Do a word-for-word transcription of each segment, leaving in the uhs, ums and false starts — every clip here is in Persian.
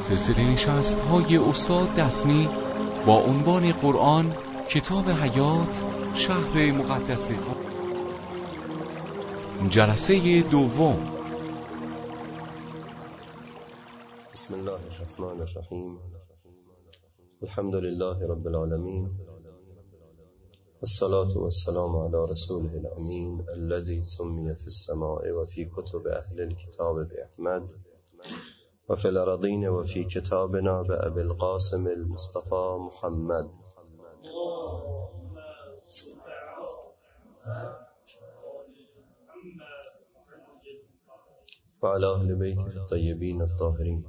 سلسله نشست های استاد دسمی با عنوان قرآن کتاب حیات شهر مقدس قم. جلسه دوم. بسم الله الرحمن الرحیم. الحمد لله رب العالمین، الصلاة والسلام على رسوله الامین الذي سمي في السماء وفي كتب اهل الكتاب بأحمد وفي الأرضين وفي كتابنا بأبي القاسم المصطفى محمد وعلى أهل بيته الطيبين الطاهرين.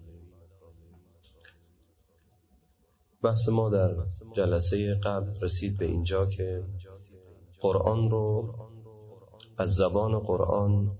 بحث ما در جلسه قبل رسید به اینجا که قرآن رو از زبان قرآن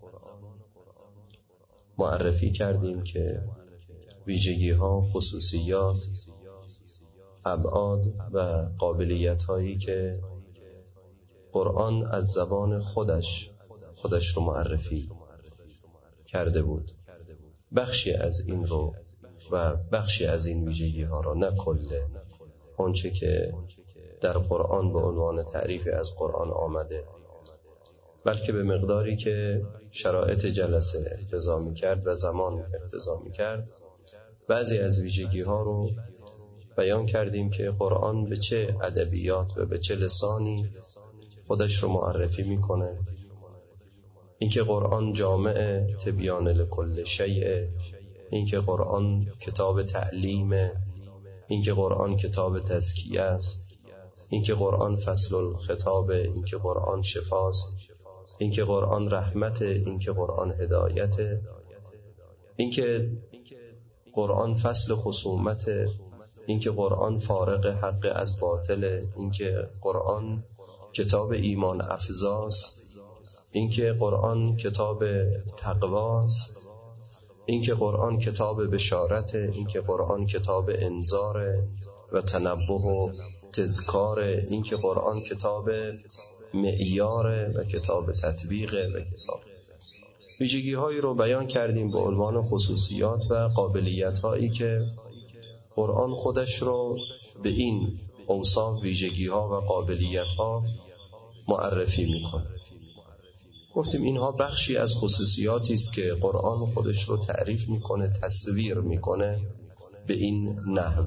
معرفی کردیم که ویژگی ها، خصوصیات، ابعاد و قابلیت هایی که قرآن از زبان خودش خودش رو معرفی کرده بود، بخشی از این رو و بخشی از این ویژگی ها را، نه کله آنچه که در قرآن به عنوان تعریفی از قرآن آمده، بلکه به مقداری که شرایط جلسه اقتضا می‌کرد و زمان اقتضا می‌کرد بعضی از ویژگی ها رو بیان کردیم که قرآن به چه ادبیات و به چه لسانی خودش رو معرفی میکنه. اینکه قرآن جامع تبیان لکل شیء، اینکه قرآن کتاب تعلیمه، اینکه قرآن کتاب تزکیه است، اینکه قرآن فصل الخطابه، اینکه قرآن شفاست، اینکه قرآن رحمته، اینکه قرآن هدایته، اینکه قرآن فصل خصومته، اینکه قرآن فارق حق از باطله، اینکه قرآن کتاب ایمان افزاست، اینکه قرآن کتاب تقواست، اینکه قرآن کتاب بشارته، اینکه قرآن کتاب انذاره و تنبه و تذکاره، اینکه قرآن کتاب معیاره و کتاب تطبیقه و کتاب. ویژگی هایی رو بیان کردیم به عنوان خصوصیات و قابلیت هایی که قرآن خودش رو به این اوصاف، ویژگی ها و قابلیت ها معرفی میکنه. گفتیم اینها بخشی از خصوصیاتی است که قرآن خودش رو تعریف میکنه، تصویر میکنه به این نحو.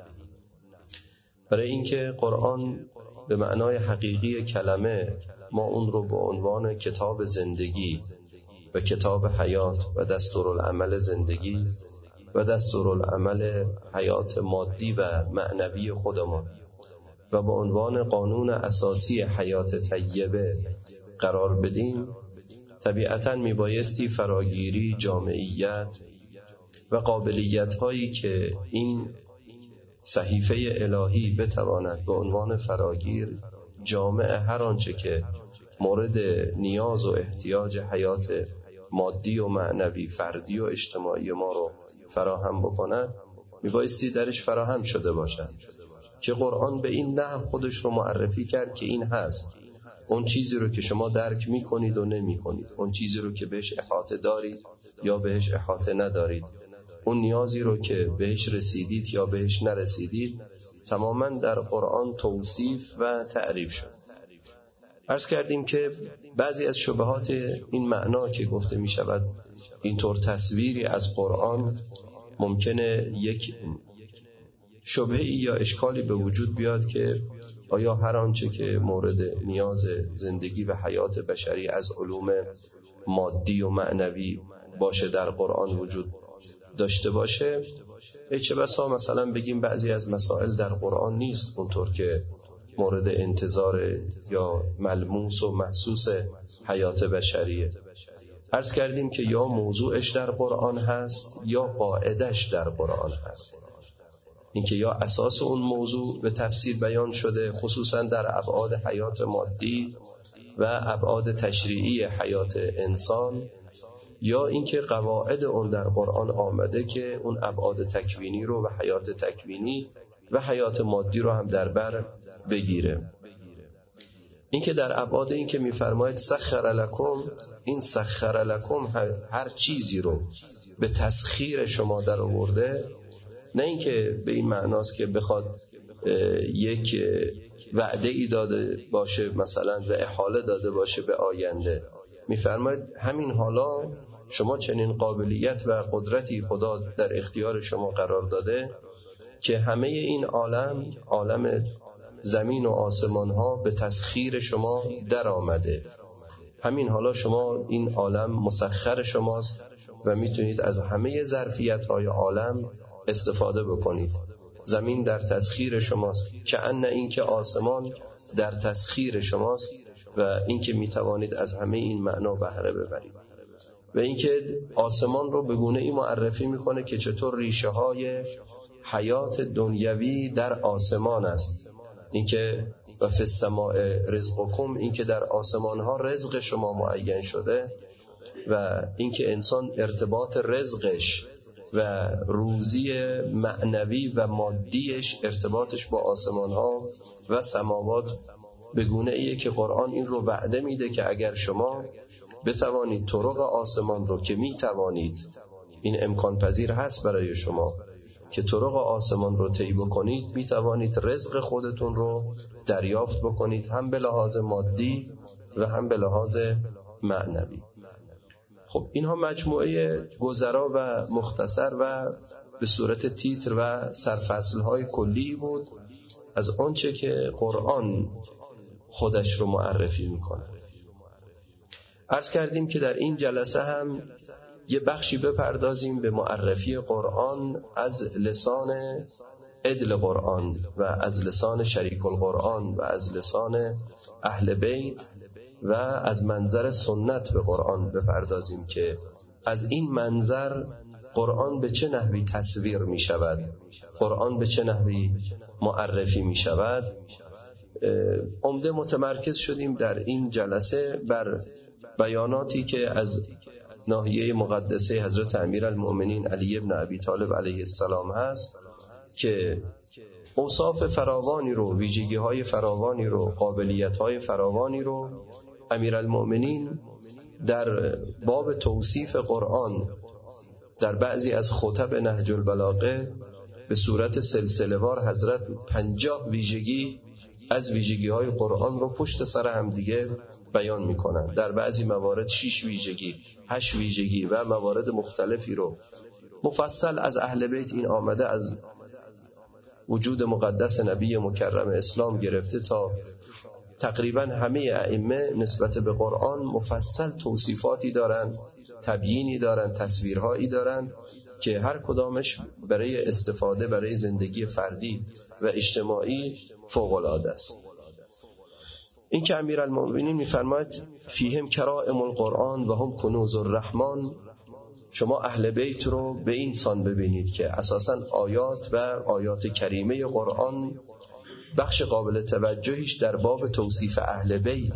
برای اینکه قرآن به معنای حقیقی کلمه ما اون رو به عنوان کتاب زندگی و کتاب حیات و دستورالعمل زندگی و دستورالعمل حیات مادی و معنوی خودمان و به عنوان قانون اساسی حیات طیبه قرار بدیم، طبیعتاً میبایستی فراگیری، جامعیت و قابلیت هایی که این صحیفه الهی بتواند به عنوان فراگیر جامع هر آنچه که مورد نیاز و احتیاج حیات مادی و معنوی، فردی و اجتماعی ما رو فراهم بکند، میبایستی درش فراهم شده باشد که قرآن به این نحو خودش رو معرفی کرد که این هست. اون چیزی رو که شما درک میکنید و نمیکنید، اون چیزی رو که بهش احاطه دارید یا بهش احاطه ندارید، اون نیازی رو که بهش رسیدید یا بهش نرسیدید، تماما در قرآن توصیف و تعریف شد. عرض کردیم که بعضی از شبهات این معنا که گفته می شود اینطور تصویری از قرآن، ممکنه یک شبهه یا اشکالی به وجود بیاد که آیا هر آنچه که مورد نیاز زندگی و حیات بشری از علوم مادی و معنوی باشه در قرآن وجود داشته باشه؟ چه بسا مثلا بگیم بعضی از مسائل در قرآن نیست اونطور که مورد انتظار یا ملموس و محسوس حیات بشریه. عرض کردیم که یا موضوعش در قرآن هست یا قاعدش در قرآن هست. اینکه یا اساس اون موضوع به تفصیل بیان شده، خصوصا در ابعاد حیات مادی و ابعاد تشریعی حیات انسان، یا اینکه قواعد اون در قرآن آمده که اون ابعاد تکوینی رو و حیات تکوینی و حیات مادی رو هم در بر بگیره. اینکه در ابعاد این که میفرماید سخر لکم، این سخر لکم هر چیزی رو به تسخیر شما در آورده، نه اینکه به این معناست که بخواد یک وعده ای داده باشه مثلا و احاله داده باشه به آینده. میفرماید همین حالا شما چنین قابلیت و قدرتی خدا در اختیار شما قرار داده که همه این عالم، عالم زمین و آسمان ها به تسخیر شما در آمده. همین حالا شما این عالم مسخر شماست و میتونید از همه ظرفیت های عالم استفاده بکنید. زمین در تسخیر شماست، که ان این که آسمان در تسخیر شماست و این که میتوانید از همه این معنا بهره ببرید. و این که آسمان رو به گونه ای معرفی میکنه که چطور ریشه های حیات دنیوی در آسمان است. این که و فی السماء رزقکم، این که در آسمان ها رزق شما معین شده و این که انسان ارتباط رزقش و روزی معنوی و مادیش ارتباطش با آسمان ها و سماوات به گونه ایه که قرآن این رو وعده میده که اگر شما بتوانید طرق آسمان رو، که میتوانید، این امکان پذیر هست برای شما که طرق آسمان رو طی بکنید، میتوانید رزق خودتون رو دریافت بکنید، هم به لحاظ مادی و هم به لحاظ معنوی. خب اینها مجموعه گذرا و مختصر و به صورت تیتر و سرفصل‌های کلی بود از آنچه که قرآن خودش رو معرفی میکنه. عرض کردیم که در این جلسه هم یه بخشی بپردازیم به معرفی قرآن از لسان عدل قرآن و از لسان شریک القرآن و از لسان اهل بیت و از منظر سنت به قرآن بپردازیم که از این منظر قرآن به چه نحوی تصویر می شود، قرآن به چه نحوی معرفی می شود. عمده متمرکز شدیم در این جلسه بر بیاناتی که از ناحیه مقدسه حضرت امیرالمؤمنین علی ابن ابی طالب علیه السلام هست که اوصاف فراوانی رو، ویژگی‌های فراوانی رو، قابلیت‌های فراوانی رو امیرالمؤمنین در باب توصیف قرآن در بعضی از خطب نهج البلاغه به صورت سلسله‌وار حضرت پنجاه ویژگی از ویژگی‌های قرآن رو پشت سر هم دیگه بیان می‌کنن. در بعضی موارد شش ویژگی، هشت ویژگی و موارد مختلفی رو مفصل از اهل بیت این آمده، از وجود مقدس نبی مکرم اسلام گرفته تا تقریبا همه ائمه نسبت به قرآن مفصل توصیفاتی دارن، تبیینی دارن، تصویرهایی دارن که هر کدامش برای استفاده برای زندگی فردی و اجتماعی فوق العاده است. این که امیرالمؤمنین می‌فرماید فیهم کرائم القرآن و هم کنوز الرحمن، شما اهل بیت رو به این سان ببینید که اساساً آیات و آیات کریمه قرآن بخش قابل توجهیش در باب توصیف اهل بیت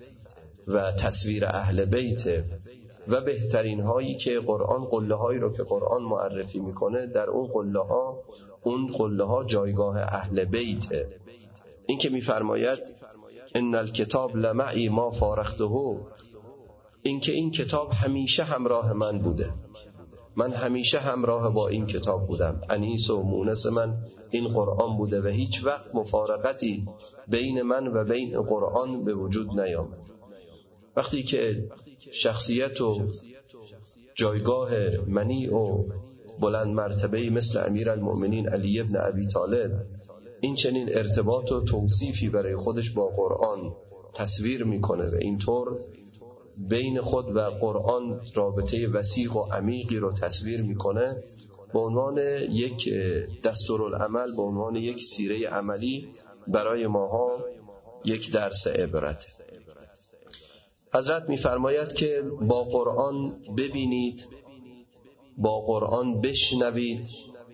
و تصویر اهل بیت و بهترین هایی که قرآن، قله هایی رو که قرآن معرفی میکنه در اون قله ها، اون قله ها جایگاه اهل بیت. این که میفرماید ان الکتاب لمعی ما فارقته، این که این کتاب همیشه همراه من بوده، من همیشه همراه با این کتاب بودم، انیس و مونس من این قرآن بوده و هیچ وقت مفارقتی بین من و بین قرآن به وجود نیامد. وقتی که شخصیت و جایگاه منی و بلند مرتبه‌ای مثل امیرالمؤمنین علی ابن ابی طالب این چنین ارتباط و توصیفی برای خودش با قرآن تصویر میکنه و اینطور بین خود و قرآن رابطه وسیق و عمیقی رو تصویر میکنه، به عنوان یک دستورالعمل، به عنوان یک سیره عملی برای ماها یک درس عبرت. حضرت میفرماید که با قرآن ببینید، با قرآن بشنوید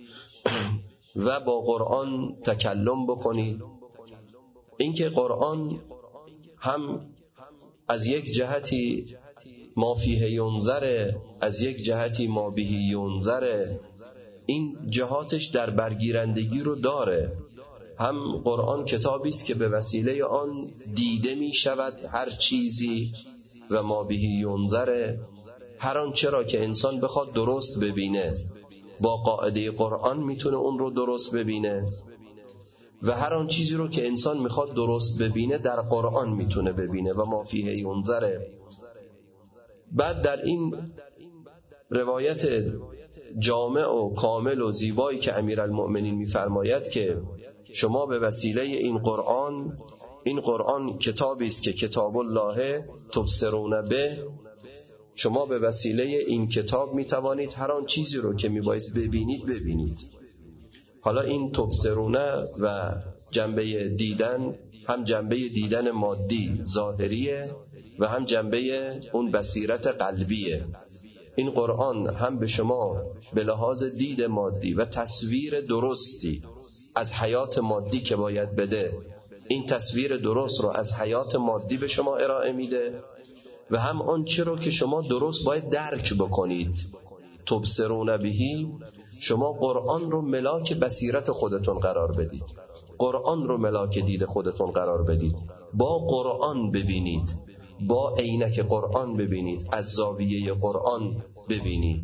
و با قرآن تکلم بکنید. اینکه قرآن هم از یک جهتی ما فیه ینظر، از یک جهتی ما بهی ینظر، این جهاتش در برگیرندگی رو داره. هم قرآن کتابی است که به وسیله آن دیده می شود هر چیزی و ما بهی ینظر، هر آن چرا که انسان بخواد درست ببینه با قاعده قرآن میتونه اون رو درست ببینه و هر آن چیزی رو که انسان میخواد درست ببینه در قرآن میتونه ببینه و ما فیه ینظر. بعد در این روایت جامع و کامل و زیبایی که امیرالمؤمنین میفرماید که شما به وسیله این قرآن، این قرآن کتابی است که کتاب الله تبصرون به، شما به وسیله این کتاب میتوانید هر آن چیزی رو که میبایست ببینید ببینید. حالا این تبصرونه و جنبه دیدن، هم جنبه دیدن مادی ظاهریه و هم جنبه اون بصیرت قلبیه. این قرآن هم به شما به لحاظ دید مادی و تصویر درستی از حیات مادی که باید بده، این تصویر درست رو از حیات مادی به شما ارائه میده و هم آن چه رو که شما درست باید درک بکنید. تبصرون بهی، شما قرآن رو ملاک بصیرت خودتون قرار بدید، قرآن رو ملاک دید خودتون قرار بدید، با قرآن ببینید، با عینک قرآن ببینید، از زاویه قرآن ببینید.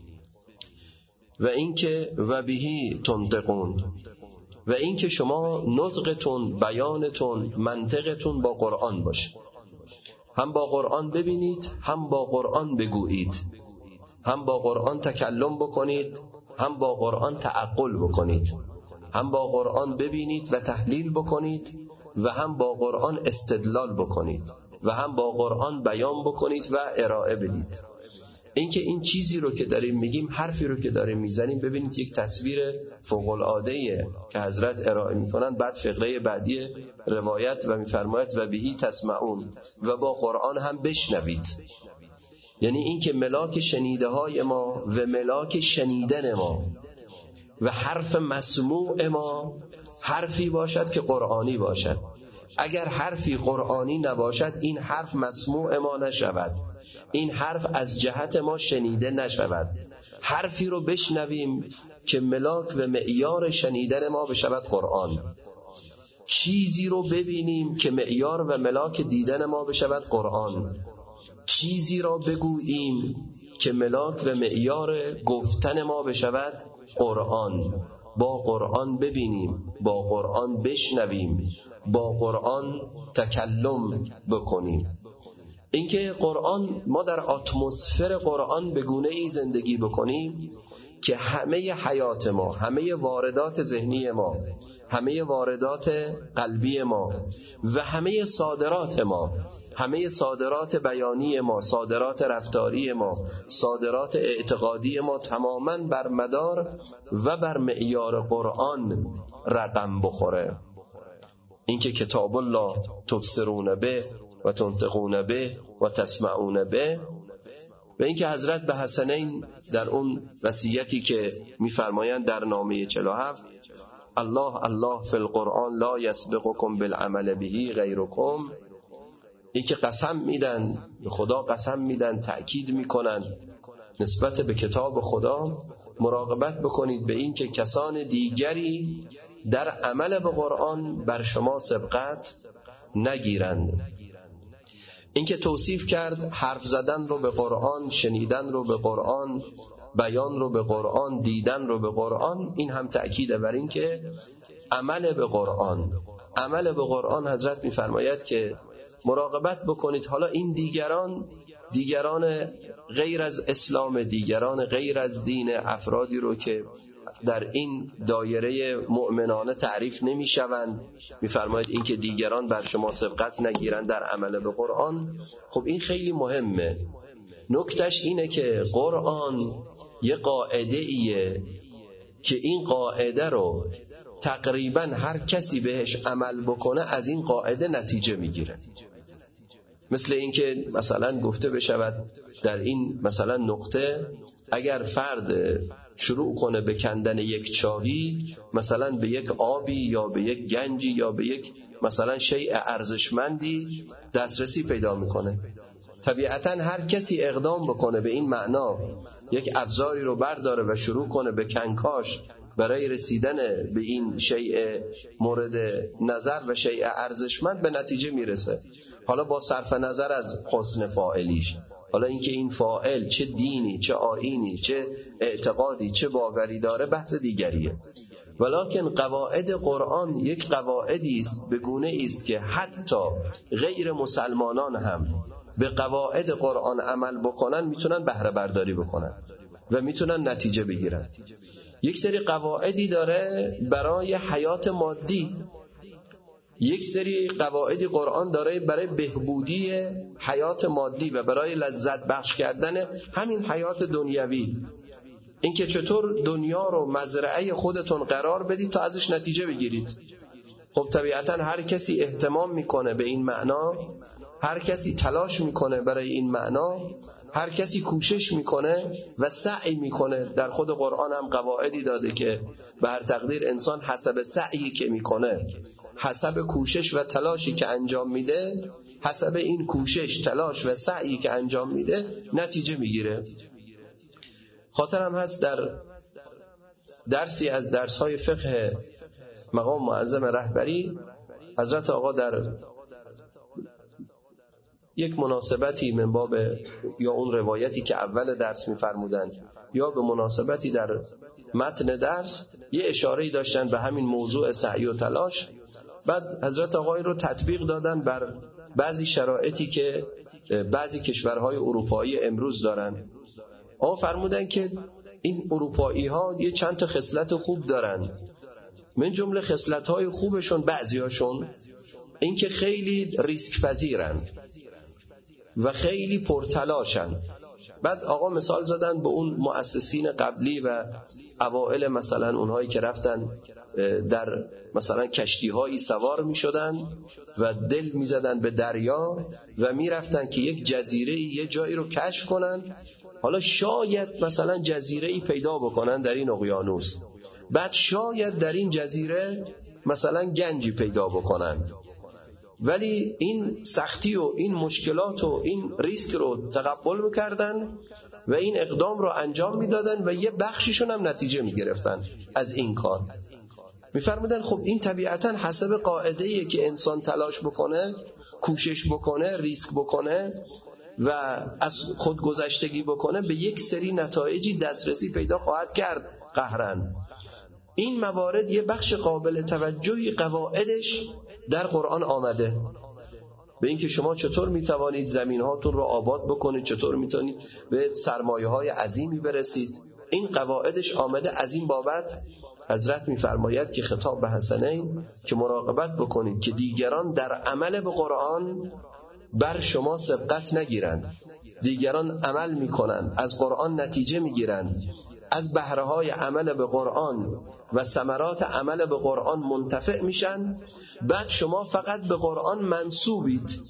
و اینکه و بهی تنطقون، و اینکه شما نطقتون، بیانتون، منطقتون با قرآن باشه. هم با قرآن ببینید، هم با قرآن بگویید، هم با قرآن تکلم بکنید، هم با قرآن تعقل بکنید، هم با قرآن ببینید و تحلیل بکنید و هم با قرآن استدلال بکنید و هم با قرآن بیان بکنید و ارائه بدید. اینکه این چیزی رو که داریم میگیم، حرفی رو که داریم میزنیم، ببینید یک تصویر فوق العاده‌ایه که حضرت ارائه میکنن. بعد فقره بعدی روایت و میفرماید و بهی تسمعون، و با قرآن هم بشنوید. یعنی این که ملاک شنیده های ما و ملاک شنیدن ما و حرف مسموع ما حرفی باشد که قرآنی باشد. اگر حرفی قرآنی نباشد، این حرف مسموع ما نشود، این حرف از جهت ما شنیده نشود. حرفی رو بشنویم که ملاک و معیار شنیدن ما بشود قرآن. چیزی رو ببینیم که معیار و ملاک دیدن ما بشود قرآن. چیزی را بگوییم که ملاک و معیار گفتن ما بشود قرآن. با قرآن ببینیم، با قرآن بشنویم، با قرآن تکلم بکنیم. اینکه قرآن، ما در اتمسفر قرآن به گونه ای زندگی بکنیم که همه حیات ما، همه واردات ذهنی ما، همه واردات قلبی ما و همه صادرات ما، همه صادرات بیانی ما، صادرات رفتاری ما، صادرات اعتقادی ما تماماً بر مدار و بر معیار قرآن رقم بخوره. اینکه کتاب الله تبصرون به و تنطقون به و تسمعون به. و اینکه حضرت به حسنین در اون وصیتی که میفرمایند در نامه چهل و هفت، الله الله فی القرآن لا یسبقکم بالعمل بهی غیرکم، این که قسم میدن، به خدا قسم میدن، تأکید میکنن نسبت به کتاب خدا، مراقبت بکنید به این که کسان دیگری در عمل به قرآن بر شما سبقت نگیرند. این که توصیف کرد حرف زدن رو به قرآن، شنیدن رو به قرآن، بیان رو به قرآن، دیدن رو به قرآن، این هم تأکیده بر این که عمل به قرآن. عمل به قرآن حضرت میفرماید که مراقبت بکنید. حالا این دیگران، دیگران غیر از اسلام، دیگران غیر از دین، افرادی رو که در این دایره مؤمنانه تعریف نمی شوند، میفرماید این که دیگران بر شما سبقت نگیرند در عمل به قرآن. خب این خیلی مهمه. نکتش اینه که قرآن یه قاعده ایه که این قاعده رو تقریبا هر کسی بهش عمل بکنه از این قاعده نتیجه میگیره. مثل این که مثلا گفته بشود در این مثلا نقطه، اگر فرد شروع کنه به کندن یک چاهی، مثلا به یک آبی یا به یک گنجی یا به یک مثلا شیء ارزشمندی دسترسی پیدا میکنه. طبیعتا هر کسی اقدام بکنه به این معنا، یک ابزاری رو برداره و شروع کنه به کنکاش برای رسیدن به این شیء مورد نظر و شیء ارزشمند، به نتیجه میرسه. حالا با صرف نظر از حسن فاعلیش، حالا اینکه این فاعل چه دینی، چه آیینی، چه اعتقادی، چه باوری داره بحث دیگریه. ولکن قواعد قرآن یک قواعدی است، به گونه است که حتی غیر مسلمانان هم به قواعد قرآن عمل بکنن میتونن بهره برداری بکنن و میتونن نتیجه بگیرن. یک سری قواعدی داره برای حیات مادی، یک سری قواعدی قرآن داره برای بهبودی حیات مادی و برای لذت بخش کردن همین حیات دنیوی. اینکه چطور دنیا رو مزرعه خودتون قرار بدید تا ازش نتیجه بگیرید. خب طبیعتا هر کسی اهتمام میکنه به این معنا، هر کسی تلاش میکنه برای این معنا، هر کسی کوشش میکنه و سعی میکنه. در خود قرآن هم قواعدی داده که به هر تقدیر انسان حسب سعی که میکنه، حسب کوشش و تلاشی که انجام میده، حسب این کوشش، تلاش و سعی که انجام میده نتیجه میگیره. خاطرم هست در درسی از درس‌های فقه مقام معظم رهبری حضرت آقا در یک مناسبتی من باب یا اون روایتی که اول درس می‌فرمودند یا به مناسبتی در متن درس یه اشاره‌ای داشتن به همین موضوع سعی و تلاش. بعد حضرت آقا این رو تطبیق دادن بر بعضی شرایطی که بعضی کشورهای اروپایی امروز دارن. آقا فرمودن که این اروپایی ها یه چند تا خصلت خوب دارن، من جمله خصلت های خوبشون بعضیاشون این که خیلی ریسک پذیرن و خیلی پرتلاشن. بعد آقا مثال زدن به اون مؤسسین قبلی و اوائل، مثلا اونهایی که رفتن در مثلا کشتی هایی سوار می شدن و دل می زدن به دریا و می رفتن که یک جزیره یه جایی رو کشف کنن. حالا شاید مثلا جزیره ای پیدا بکنن در این اقیانوس، بعد شاید در این جزیره مثلا گنجی پیدا بکنن، ولی این سختی و این مشکلات و این ریسک رو تقبل میکردن و این اقدام رو انجام میدادن و یه بخشیشون هم نتیجه میگرفتن از این کار. میفرمودن خب این طبیعتا حسب قاعده‌ایه که انسان تلاش بکنه، کوشش بکنه، ریسک بکنه و از خودگذشتگی بکنه به یک سری نتایجی دسترسی پیدا خواهد کرد قهرن. این موارد یه بخش قابل توجهی قواعدش در قرآن آمده، به اینکه شما چطور میتوانید زمین هاتون رو آباد بکنید، چطور میتونید به سرمایه های عظیمی برسید. این قواعدش آمده. از این بابت حضرت میفرماید که خطاب به حسنین که مراقبت بکنید که دیگران در عمل به قرآن بر شما سبقت نگیرند. دیگران عمل میکنن، از قرآن نتیجه میگیرند، از بهره‌های عمل به قرآن و ثمرات عمل به قرآن منتفع میشن، بعد شما فقط به قرآن منسوبید.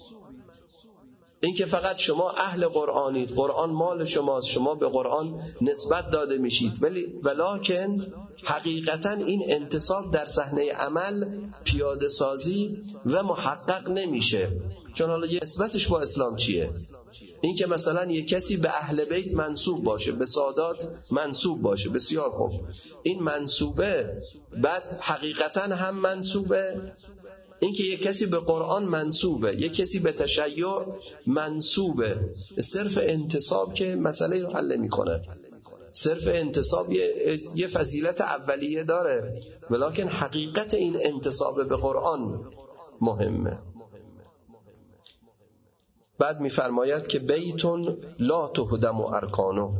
این که فقط شما اهل قرآنید، قرآن مال شماست، شما به قرآن نسبت داده میشید، ولی ولکن حقیقتا این انتصاب در صحنه عمل پیاده سازی و محقق نمیشه. چون حالا یه نسبتش با اسلام چیه؟ این که مثلا یک کسی به اهل بیت منسوب باشه، به سادات منسوب باشه، بسیار خوب، این منسوبه، بعد حقیقتا هم منسوبه. این که یک کسی به قرآن منسوبه، یک کسی به تشیع منسوبه، صرف انتصاب که مسئله رو حل میکنه. صرف انتصاب یه, یه فضیلت اولیه داره، ولکن حقیقت این انتصاب به قرآن مهمه. بعد میفرماید که بیتون لا تهدم ارکانو،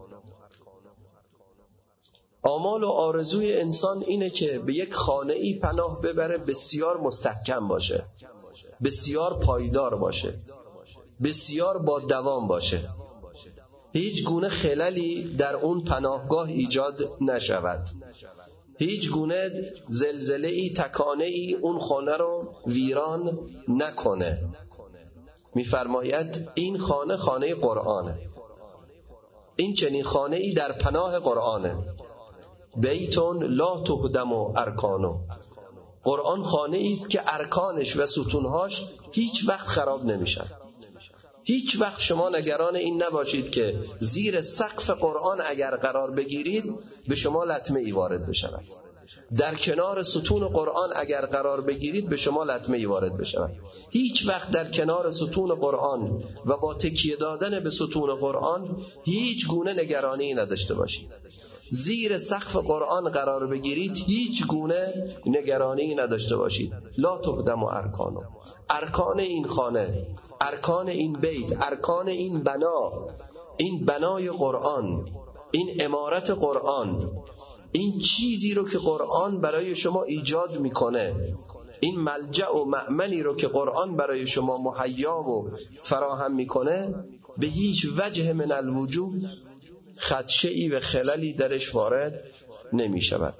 آمال و آرزوی انسان اینه که به یک خانه‌ای پناه ببره بسیار مستحکم باشه، بسیار پایدار باشه، بسیار با دوام باشه، هیچ گونه خللی در اون پناهگاه ایجاد نشود، هیچ گونه زلزله‌ای، تکانه‌ای اون خانه رو ویران نکنه. میفرماید این خانه خانه قرآنه، این چنین خانه‌ای در پناه قرآنه. بیتون لا تهدم ارکانو، قرآن خانه‌ای است که ارکانش و ستونهاش هیچ وقت خراب نمیشن. هیچ وقت شما نگران این نباشید که زیر سقف قرآن اگر قرار بگیرید به شما لطمه ای وارد بشود. در کنار ستون قرآن اگر قرار بگیرید به شما لطمه‌ای وارد بشود. هیچ وقت در کنار ستون قرآن و با تکیه دادن به ستون قرآن هیچ گونه نگرانی نداشته باشید. زیر سقف قرآن قرار بگیرید، هیچ گونه نگرانی نداشته باشید. لا تهدم ارکانو، ارکان این خانه، ارکان این بیت، ارکان این بنا، این بنای قرآن، این عمارت قرآن، این چیزی رو که قرآن برای شما ایجاد میکنه، این ملجأ و مأمنی رو که قرآن برای شما مهیا و فراهم میکنه، به هیچ وجه من الوجوه خدشه‌ای و خللی درش وارد نمی شود.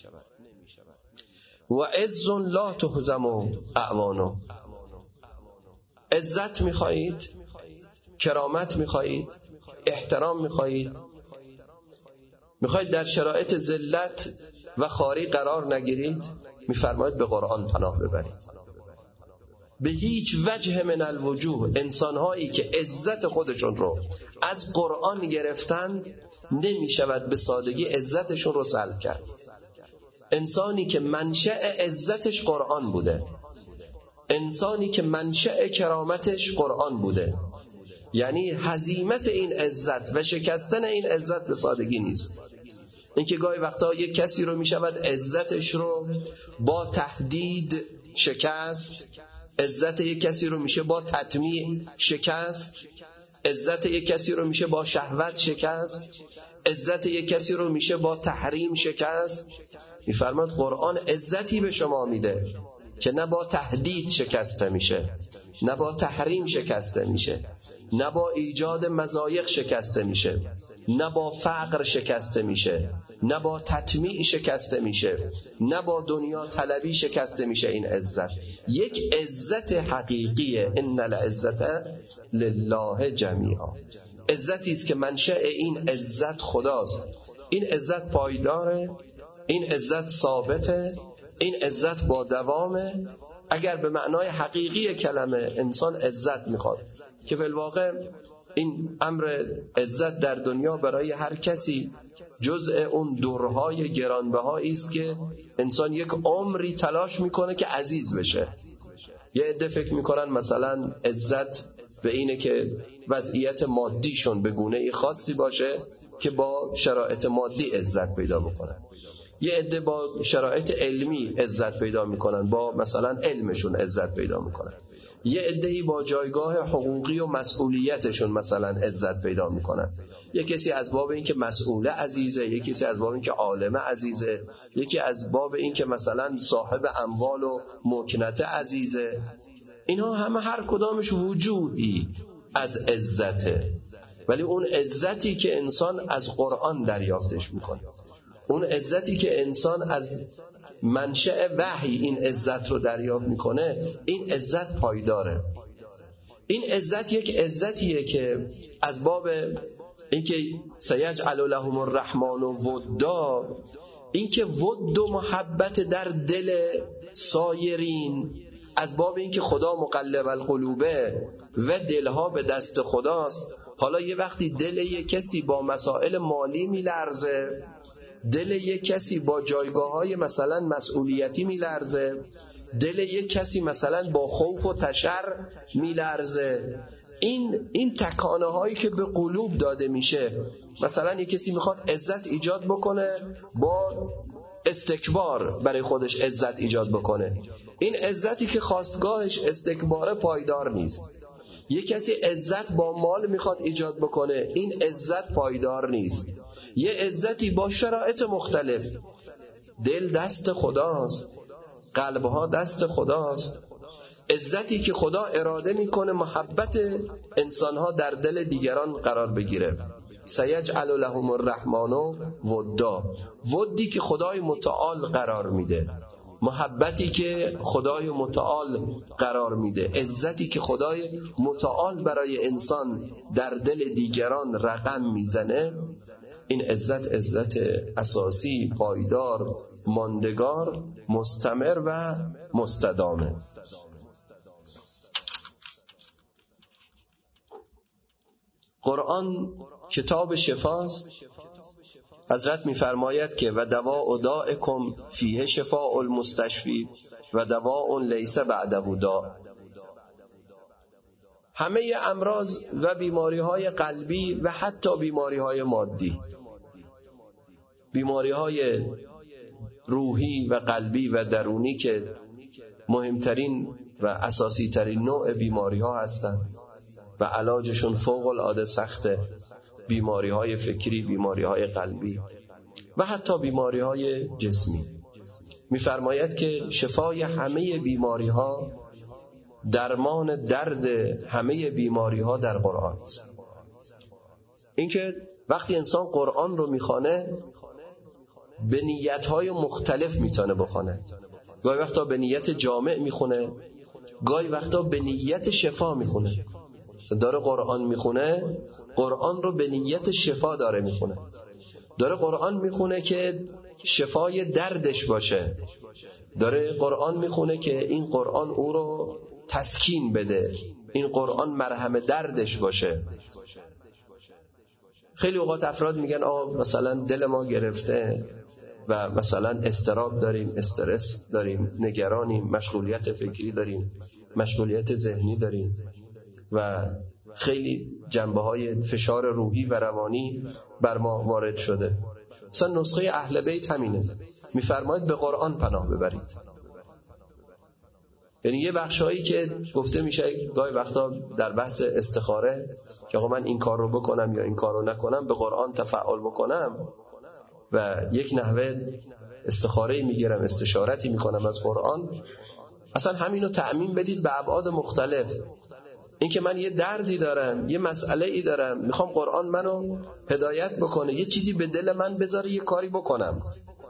و عز لا تهزم اعوانه، عزت میخواهید، کرامت میخواهید، احترام میخواهید، میخواهید در شرایط ذلت و خواری قرار نگیرید، میفرماید به قرآن پناه ببرید. به هیچ وجه من الوجوه انسانهایی که عزت خودشون رو از قرآن گرفتند نمی شود به سادگی عزتشون رو سلب کرد. انسانی که منشأ عزتش قرآن بوده، انسانی که منشأ کرامتش قرآن بوده، یعنی هزیمت این عزت و شکستن این عزت به سادگی نیست. اینکه گاهی وقتا یک کسی رو می شود عزتش رو با تهدید شکست، عزت یک کسی رو میشه با تطمیع شکست، عزت یک کسی رو میشه با شهوت شکست، عزت یک کسی رو میشه با تحریم شکست. میفرماد قرآن عزتی به شما میده که نه با تهدید شکسته میشه، نه با تحریم شکسته میشه، نه با ایجاد مضایق شکسته میشه، نه با فقر شکسته میشه، نه با تطمیع شکسته میشه، نه با دنیا طلبی شکسته میشه. این عزت یک عزت حقیقیه. ان العزت لله جمیعا، عزتی است که منشأ این عزت خداست. این عزت پایداره، این عزت ثابته، این عزت با دوامه. اگر به معنای حقیقی کلمه انسان عزت میخواد، که فی الواقع این امر عزت در دنیا برای هر کسی جزء اون درهای گرانبهایی است که انسان یک عمری تلاش میکنه که عزیز بشه. یه عده فکر میکنن مثلا عزت به اینه که وضعیت مادیشون به گونه‌ای خاصی باشه که با شرایط مادی عزت پیدا بکنن. یه عده با شرایط علمی عزت پیدا میکنن، با مثلا علمشون عزت پیدا میکنن. یه عده‌ای با جایگاه حقوقی و مسئولیتشون مثلا عزت پیدا میکنن. یه کسی از باب این که مسئوله عزیزه، یه کسی از باب این که عالمه عزیزه، یکی از باب این که مثلا صاحب اموال و مکنته عزیزه. اینا همه هر کدامش وجوهی از عزته، ولی اون عزتی که انسان از قرآن دریافتش میکنه، اون عزتی که انسان از منشأ وحی این عزت رو دریافت میکنه، این عزت پایداره. این عزت یک عزتیه که از باب اینکه سیجعل لهم الرحمن ودا، اینکه ود و محبت در دل سایرین، از باب اینکه خدا مقلب القلوبه و دلها به دست خداست. حالا یه وقتی دل یک کسی با مسائل مالی میلرزه، دل یک کسی با جایگاه‌های مثلا مسئولیتی میلرزه، دل یک کسی مثلا با خوف و تشر میلرزه. این این تکانه هایی که به قلوب داده میشه، مثلا یک کسی میخواد عزت ایجاد بکنه، با استکبار برای خودش عزت ایجاد بکنه. این عزتی که خواستگاهش استکبار پایدار نیست. یک کسی عزت با مال میخواد ایجاد بکنه، این عزت پایدار نیست. یه عزتی با شرایط مختلف، دل دست خداست، قلبها دست خداست. عزتی که خدا اراده میکنه محبت انسانها در دل دیگران قرار بگیره. سیجعل لهم الرحمن ودا، ودی که خدای متعال قرار میده، محبتی که خدای متعال قرار میده، عزتی که خدای متعال برای انسان در دل دیگران رقم میزنه. این عزت عزت اساسی، پایدار، ماندگار، مستمر و مستدامه. قرآن کتاب شفاست، حضرت می‌فرماید که و دواء دائکم فیه شفاء المستشفی و دواء لیس بعده داء. همه امراض و بیماری‌های قلبی و حتی بیماری‌های مادی، بیماری‌های روحی و قلبی و درونی که مهمترین و اساسی ترین نوع بیماری‌ها هستند و علاجشون فوق العاده سخته، بیماری‌های فکری، بیماری‌های قلبی و حتی بیماری‌های جسمی. می‌فرماید که شفای همه بیماری‌ها، درمان درد همه بیماری‌ها در قرآن است. اینکه وقتی انسان قرآن رو می‌خوانه به نیت‌های مختلف میتونه بخونه. گاهی وقتا به نیت جامع میخونه، گاهی وقتا به نیت شفا میخونه. داره قرآن میخونه، قرآن رو به نیت شفا داره میخونه. داره قرآن میخونه که شفای دردش باشه. داره قرآن میخونه که این قرآن او رو تسکین بده، این قرآن مرهم دردش باشه. خیلی اوقات افراد میگن آه مثلا دل ما گرفته و مثلا اضطراب داریم، استرس داریم، نگرانیم، مشغولیت فکری داریم، مشغولیت ذهنی داریم و خیلی جنبه‌های فشار روحی و روانی بر ما وارد شده. مثلا نسخه اهل بیت همینه، میفرماید به قرآن پناه ببرید. یعنی یه بخشایی که گفته میشه گاهی وقتا در بحث استخاره که آقا من این کار رو بکنم یا این کار رو نکنم، به قرآن تفعال بکنم و یک نحوه استخاره‌ای میگیرم، استشارتی میکنم از قرآن. اصلا همینو تعمیم بدید به ابعاد مختلف. این که من یه دردی دارم، یه مسئله ای دارم، میخوام قرآن منو هدایت بکنه، یه چیزی به دل من بذاره، یه کاری بکنم.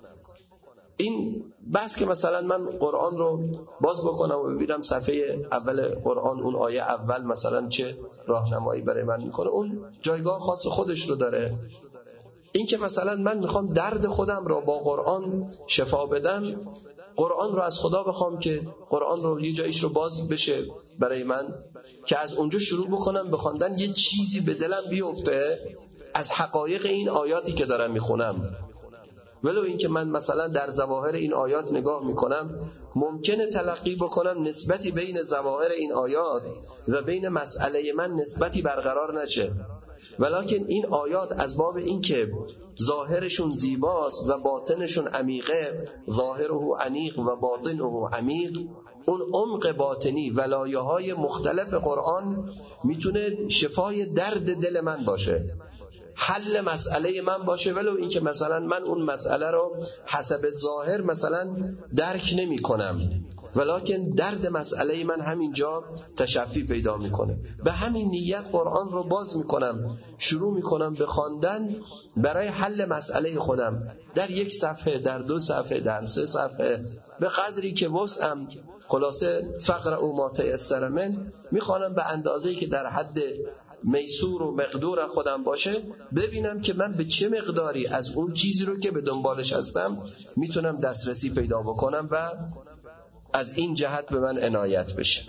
این بحث که مثلا من قرآن رو باز بکنم و ببینم صفحه اول قرآن اون آیه اول مثلا چه راهنمایی برای من میکنه، اون جایگاه خاص خودش رو داره. این که مثلا من میخوام درد خودم رو با قرآن شفا بدم، قرآن رو از خدا بخوام که قرآن رو یه جایش رو باز بشه برای من که از اونجا شروع بکنم به خواندن، یه چیزی به دلم بیفته از حقایق این آیاتی که دارم میخونم. ولو این که من مثلا در ظواهر این آیات نگاه میکنم، ممکنه تلقی بکنم نسبتی بین ظواهر این آیات و بین مسئله من نسبتی برقرار نشه، ولکن این آیات از باب این که ظاهرشون زیباست و باطنشون عمیقه، ظاهره عمیق و باطنه عمیق، اون عمق باطنی و لایه‌های مختلف قرآن میتونه شفای درد دل من باشه، حل مسئله من باشه. ولو این که مثلا من اون مسئله رو حسب ظاهر مثلا درک نمی کنم، ولکن درد مسئله من همینجا تشفی پیدا میکنه. به همین نیت قرآن رو باز میکنم، شروع میکنم به خواندن برای حل مسئله خودم، در یک صفحه، در دو صفحه، در سه صفحه، به قدری که وسعم. خلاصه فقر او ما تیسر من، میخوانم به اندازه‌ای که در حد میسور و مقدور خودم باشه، ببینم که من به چه مقداری از اون چیزی رو که به دنبالش هستم میتونم دسترسی پیدا بکنم و از این جهت به من عنایت بشه.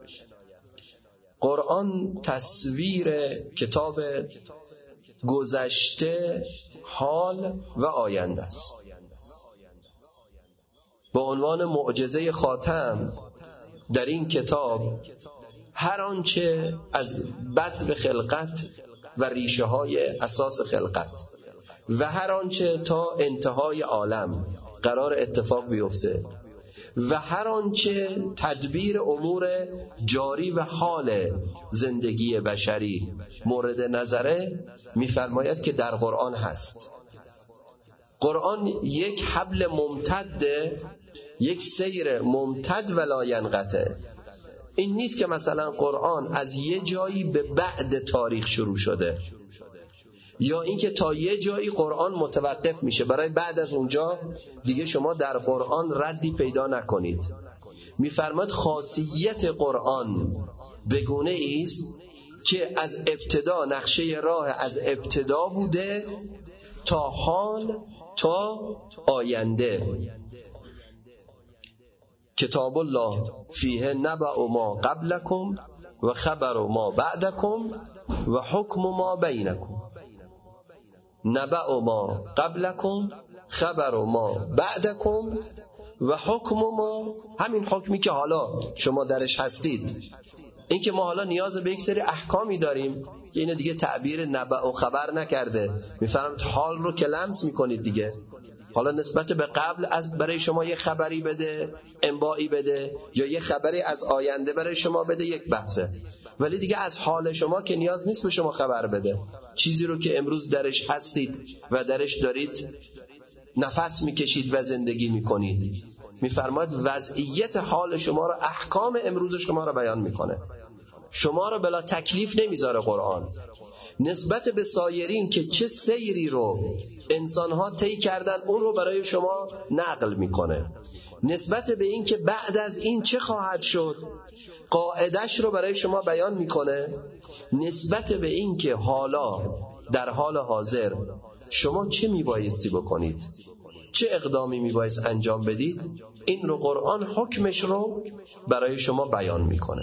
قرآن تصویر کتاب گذشته، حال و آینده است. با عنوان معجزه خاتم در این کتاب هر آنچه از بدء خلقت و ریشه های اساس خلقت و هر آنچه تا انتهای عالم قرار اتفاق بیفته و هر آنچه تدبیر امور جاری و حال زندگی بشری مورد نظره، می‌فرماید که در قرآن هست. قرآن یک حبل ممتد، یک سیر ممتد و لاینقطع. این نیست که مثلا قرآن از یه جایی به بعد تاریخ شروع شده، یا اینکه تا یه جایی قرآن متوقف میشه، برای بعد از اونجا دیگه شما در قرآن ردی پیدا نکنید. میفرماد خاصیت قرآن بگونه ایست که از ابتدا نقشه راه از ابتدا بوده تا حال تا آینده. کتاب الله فیه نبأ ما قبلکم و خبر ما بعدکم و حکم ما بینکم. نبأ ما قبلکم خبر ما بعدکم و حکم ما، همین حکمی که حالا شما درش هستید. این که ما حالا نیاز به یک سری احکامی داریم که اینو دیگه تعبیر نبأ و خبر نکرده، میفرماید حال رو که لمس میکنید دیگه. حالا نسبت به قبل از برای شما یه خبری بده، انبائی بده، یا یه خبری از آینده برای شما بده، یک بحثه. ولی دیگه از حال شما که نیاز نیست به شما خبر بده. چیزی رو که امروز درش هستید و درش دارید نفس میکشید و زندگی میکنید، میفرماید وضعیت حال شما رو، احکام امروز شما رو بیان میکنه. شما رو بلا تکلیف نمیذاره قرآن. نسبت به سایرین که چه سیری رو انسانها طی کردن اون رو برای شما نقل میکنه. نسبت به این که بعد از این چه خواهد شد قاعدش رو برای شما بیان میکنه. نسبت به این که حالا در حال حاضر شما چه میبایستی بکنید، چه اقدامی میبایست انجام بدید، این رو قرآن حکمش رو برای شما بیان میکنه.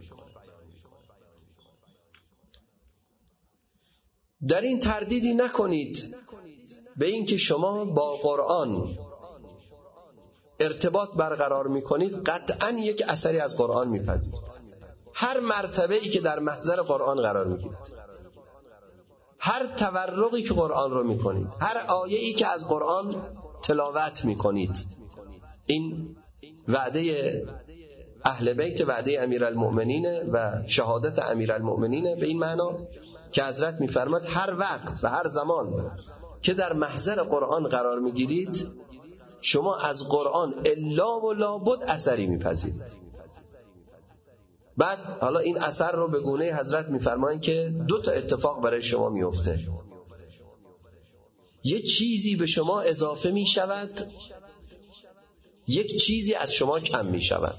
در این تردیدی نکنید به این که شما با قرآن ارتباط برقرار میکنید قطعاً یک اثری از قرآن میپذیرید. هر مرتبه ای که در محضر قرآن قرار میگیرید، هر تورقی که قرآن رو میکنید، هر آیه ای که از قرآن تلاوت میکنید، این وعده اهل بیت، وعده امیرالمؤمنین و شهادت امیرالمؤمنین به این معنا که حضرت میفرماد هر وقت و هر زمان که در محضر قرآن قرار میگیرید شما از قرآن الا و لابد اثری میپذیرید. بعد حالا این اثر رو به گونه حضرت میفرمایند که دو تا اتفاق برای شما میفته. یه چیزی به شما اضافه میشود، یک چیزی از شما کم میشود.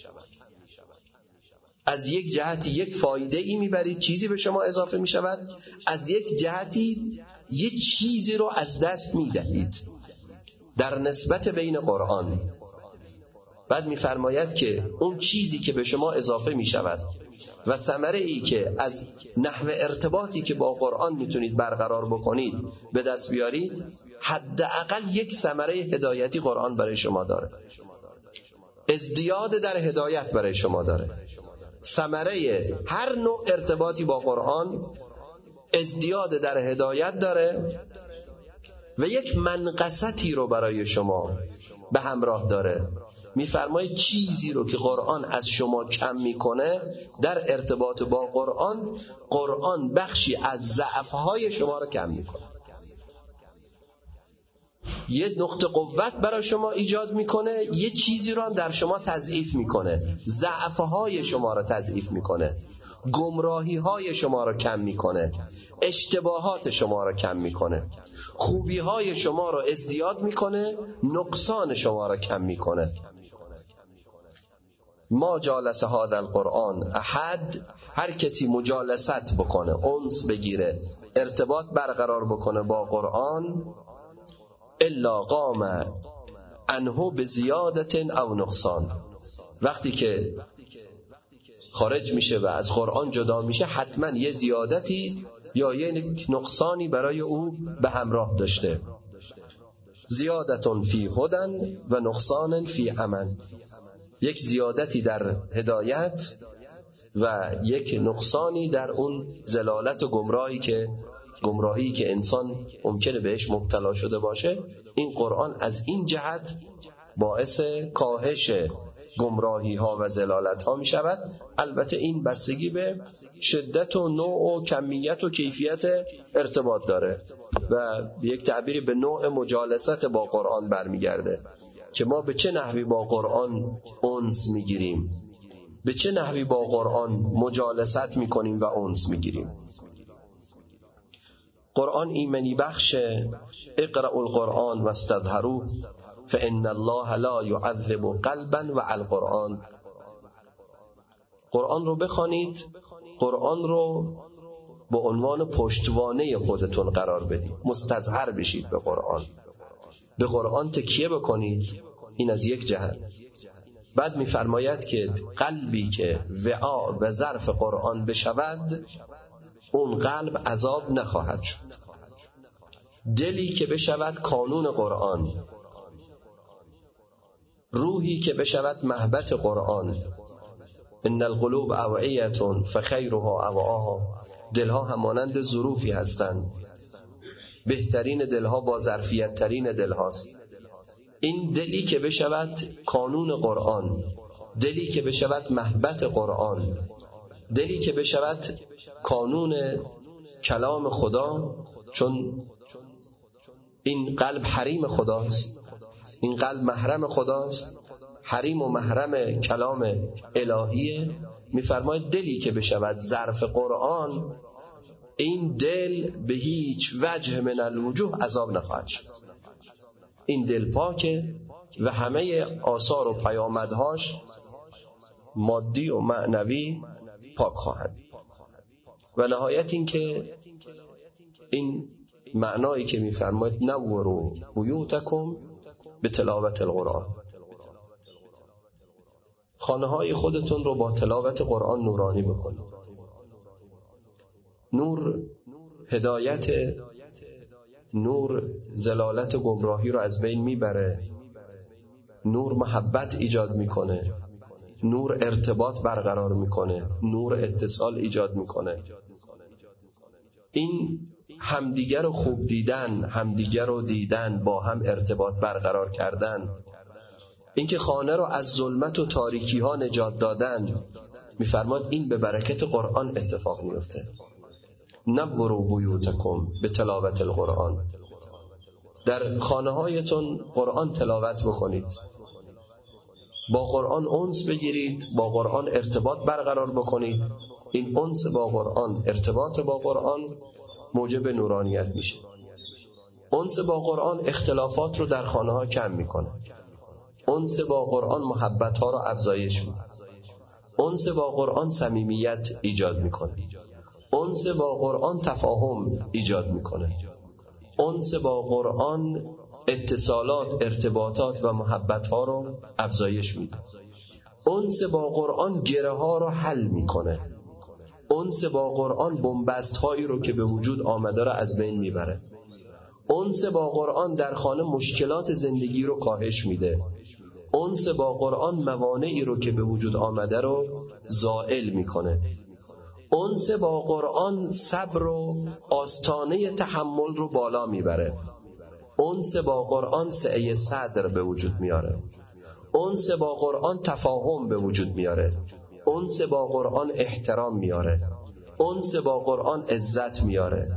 از یک جهتی یک فایده ای میبرید، چیزی به شما اضافه میشود، از یک جهتی یک چیزی رو از دست میدهید در نسبت بین قرآن. بعد میفرماید که اون چیزی که به شما اضافه میشود و ثمره ای که از نحو ارتباطی که با قرآن میتونید برقرار بکنید به دست بیارید، حداقل یک ثمره هدایتی قرآن برای شما داره، ازدیاد در هدایت برای شما داره. ثمره هر نوع ارتباطی با قرآن ازدیاد در هدایت داره و یک منقصتی رو برای شما به همراه داره. میفرماید چیزی رو که قرآن از شما کم میکنه در ارتباط با قرآن، قرآن بخشی از ضعفهای شما رو کم میکنه، یه نقطه قوت برای شما ایجاد میکنه، یه چیزی رو هم در شما تضعیف میکنه، ضعفهای شما رو تضعیف میکنه، گمراهیهای شما رو کم میکنه، اشتباهات شما رو کم میکنه، خوبیهای شما رو ازدیاد میکنه، نقصان شما رو کم میکنه. ما جالس هذا القرآن احد، هر کسی مجالست بکنه، انس بگیره، ارتباط برقرار بکنه با قرآن، الا قام عنه بزیادت او نقصان، وقتی که خارج میشه و از قرآن جدا میشه حتما یه زیادتی یا یه نقصانی برای او به همراه داشته. زیادتون فی هدن و نقصان فی عمل، یک زیادتی در هدایت و یک نقصانی در اون زلالت و گمراهی که گمراهی که انسان ممکنه بهش مبتلا شده باشه. این قرآن از این جهت باعث کاهش گمراهی ها و زلالت ها می شود. البته این بستگی به شدت و نوع و کمیت و کیفیت ارتباط داره و یک تعبیری به نوع مجالست با قرآن برمیگرده که ما به چه نحوی با قرآن انس میگیریم، به چه نحوی با قرآن مجالست میکنیم و انس میگیریم. قرآن ایمنی بخش، اقرأوا القرآن واستظهروه فإن الله لا يعذب قلبا و القرآن. قرآن رو بخوانید، قرآن رو به عنوان پشتوانه خودتون قرار بدید، مستظهر بشید به قرآن، به قرآن تکیه بکنید. این از یک جهت. بعد می‌فرماید که قلبی که وعا و ظرف قرآن بشود، اون قلب عذاب نخواهد شد. دلی که بشود کانون قرآن، روحی که بشود محبت قرآن. ان القلوب اوعیه فخیرها اوعاها. دلها همانند ظروفی هستند، بهترین دلها با ظرفیت ترین دلهاست. این دلی که بشود کانون قرآن، دلی که بشود محبت قرآن، دلی که بشود کانون کلام خدا، چون این قلب حریم خداست، این قلب محرم خداست، حریم و محرم کلام الهیه. میفرماید دلی که بشود ظرف قرآن، این دل به هیچ وجه من الوجوه عذاب نخواهد شد. این دل پاکه و همه آثار و پیامدهاش مادی و معنوی پاک خواهند. و نهایت این که این معنایی که میفرماید نوروا بیوتکم به تلاوت القرآن، خانه های خودتون رو با تلاوت قرآن نورانی بکنید. نور هدایت، نور زلالت و گمراهی رو از بین میبره، نور محبت ایجاد میکنه، نور ارتباط برقرار میکنه، نور اتصال ایجاد میکنه. این همدیگر رو خوب دیدن، همدیگر رو دیدن، با هم ارتباط برقرار کردن، اینکه خانه رو از ظلمت و تاریکی ها نجات دادن، میفرماد این به برکت قرآن اتفاق میفته. نوروا بیوتکم به تلاوت القرآن. در خانه هایتون قرآن تلاوت بکنید، با قرآن انس بگیرید، با قرآن ارتباط برقرار بکنید. این انس با قرآن، ارتباط با قرآن موجب نورانیت میشه. انس با قرآن اختلافات رو در خانه ها کم میکنه. انس با قرآن محبت ها رو افزایش میده. انس با قرآن صمیمیت ایجاد میکنه. انس با قرآن تفاهم ایجاد میکنه. انس با قرآن اتصالات، ارتباطات و محبت ها رو افزایش میده. انس با قرآن گره ها رو حل میکنه. انس با قرآن بنبست هایی رو که به وجود آمده رو از بین میبره. انس با قرآن در خانه مشکلات زندگی رو کاهش میده. انس با قرآن موانعی رو که به وجود آمده رو زائل میکنه. انس با قرآن صبر و آستانه تحمل رو بالا میبره. انس با قرآن سعه صدر به وجود میاره. انس با قرآن تفاهم به وجود میاره. انس با قرآن احترام میاره. انس با قرآن عزت میاره.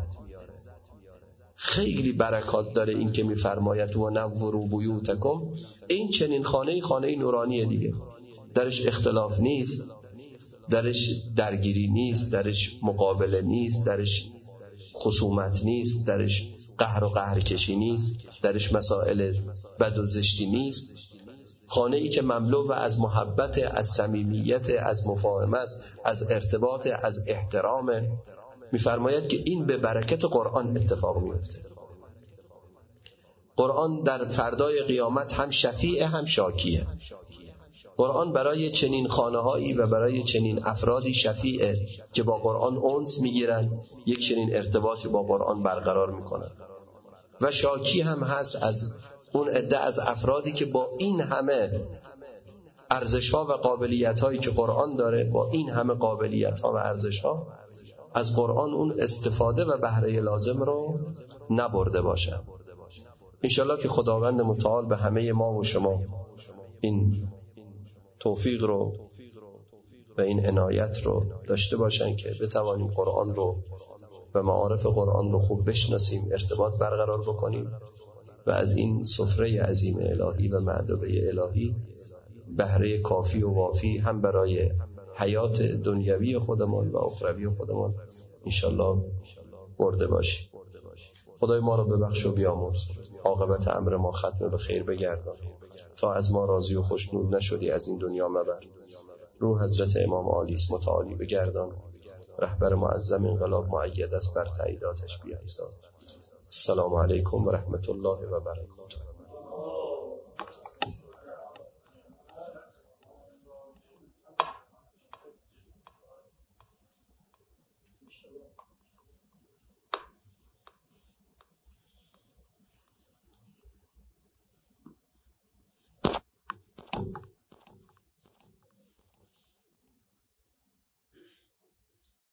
خیلی برکات داره این که میفرماید و نوروا بیوتکم. این چنین خانه خانه نورانیه دیگه، درش اختلاف نیست، درش درگیری نیست، درش مقابله نیست، درش خصومت نیست، درش قهر و قهرکشی نیست، درش مسائل بد و زشتی نیست. خانه ای که مملو و از محبت، از صمیمیت، از مفاهمت، از ارتباط، از احترام. میفرماید که این به برکت قرآن اتفاق میفته. قرآن در فردای قیامت هم شفیع هم شاکیه. قرآن برای چنین خانه هایی و برای چنین افرادی شفیعه که با قرآن انس میگیرن، یک چنین ارتباطی با قرآن برقرار میکنن. و شاکی هم هست از اون عده از افرادی که با این همه ارزش ها و قابلیت هایی که قرآن داره، با این همه قابلیت ها و ارزش ها، از قرآن اون استفاده و بهره لازم رو نبرده باشن. انشالله که خداوند متعال به همه ما و شما این توفیق رو و این عنایت رو داشته باشن که بتوانیم قرآن رو و معارف قرآن رو خوب بشناسیم، ارتباط برقرار بکنیم و از این سفره عظیم الهی و معدبه الهی بهره کافی و وافی هم برای حیات دنیوی خودمان و اخروی خودمان انشالله برده باشیم. خدای ما را ببخش و بیامرز، عاقبت امر ما ختم به خیر بگردان، تا از ما راضی و خوشنود نشدی از این دنیا مبر. روح حضرت امام عالیس متعالی بگردان، رهبر معظم انقلاب مؤید است بر تاییداتش بیایزاد. السلام علیکم و رحمت الله و برکاته.